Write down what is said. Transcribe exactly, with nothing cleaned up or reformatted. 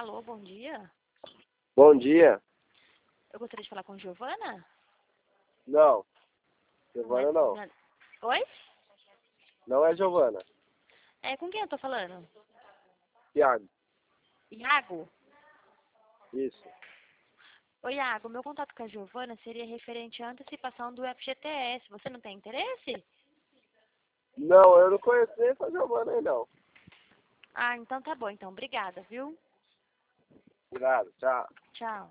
Alô, bom dia. Bom dia. Eu gostaria de falar com Giovana? Não. Não é, Giovana não. não é- Oi? Não é Giovana. É, com quem eu tô falando? Iago. Iago? Isso. Oi, Iago, meu contato com a Giovana seria referente à antecipação do F G T S. Você não tem interesse? Não, eu não conheço nem essa Giovana aí, não. Ah, então tá bom, então. Obrigada, viu? Obrigado. Tchau. Tchau.